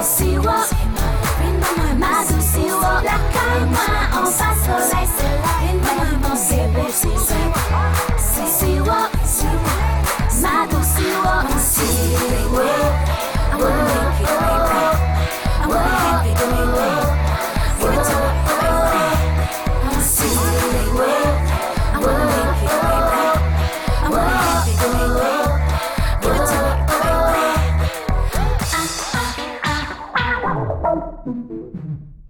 Siwa, ma douce Siwa, la caille moi en bas soleil, c'est là, une maman c'est belle, c'est Siwa, ma douce Siwa, Siwa, I wanna make it right back, I wanna make it right back, give it to me right back, Siwa, I wanna make it right back, I wanna make it right back, give it to me right back.